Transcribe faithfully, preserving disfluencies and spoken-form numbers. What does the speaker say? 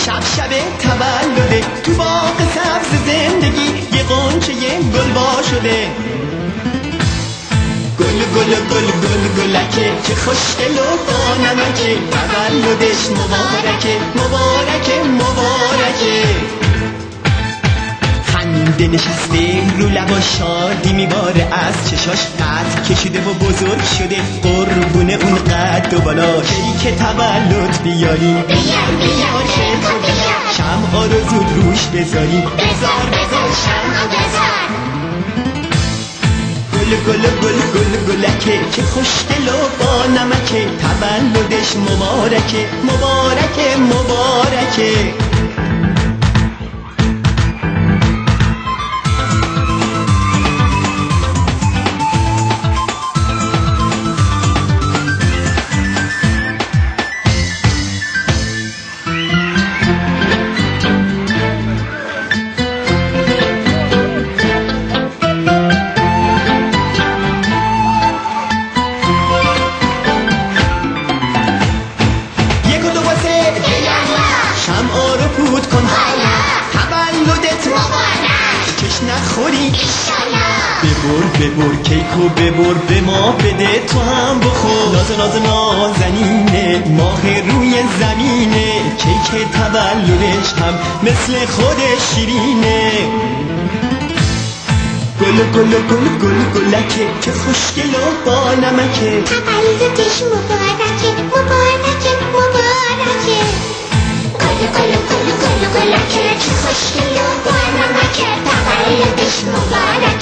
شب شب تولده، تو باغ سبز زندگی یه غنچه یه گل وا شده. گل گل گل گل گلکه که خوشگل و با نمکه، تولدش مبارکه مبارکه مبارکه. خنده نشسته رو لبا، شادی میباره از چشاش، قد کشیده و بزرگ شده قربون اون قد و بالا. کیک تولد بیاریم، بیار بیار که تو بیار، شمعا رو زود روش بذاریم، بذار بذار شمعا بذار. گل گل گل گل گلکه که خوشگل و با نمکه، تولدش مبارکه مبارکه مبارکه. شمعا رو پود کن حالا تولدت مبارک، چش نخوری ایشالا. ببر ببر کیکو ببر به ما بده تو هم بخور. ناز ناز نازنینه ماه روی زمینه، کیک تولدش هم مثل خودش شیرینه. گل گل گل گل گلکه که خوشگل و با نمکه، تولدش مبارکه مبارکه مبارکه. گل گل گل گل گلکه که خوشگل و با نمکه، تولدش مبارکه